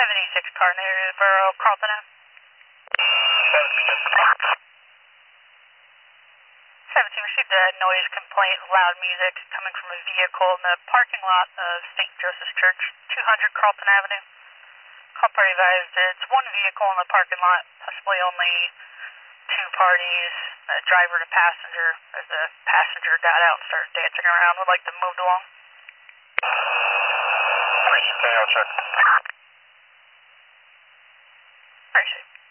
76 car in the area of Carlton Ave. 17 received a noise complaint, loud music coming from a vehicle in the parking lot of St. Joseph's Church, 200 Carlton Avenue. Call party advised it's one vehicle in the parking lot, possibly only two parties, a driver and a passenger. As the passenger got out and started dancing around, would like to move along. Okay, I'll check. Appreciate it.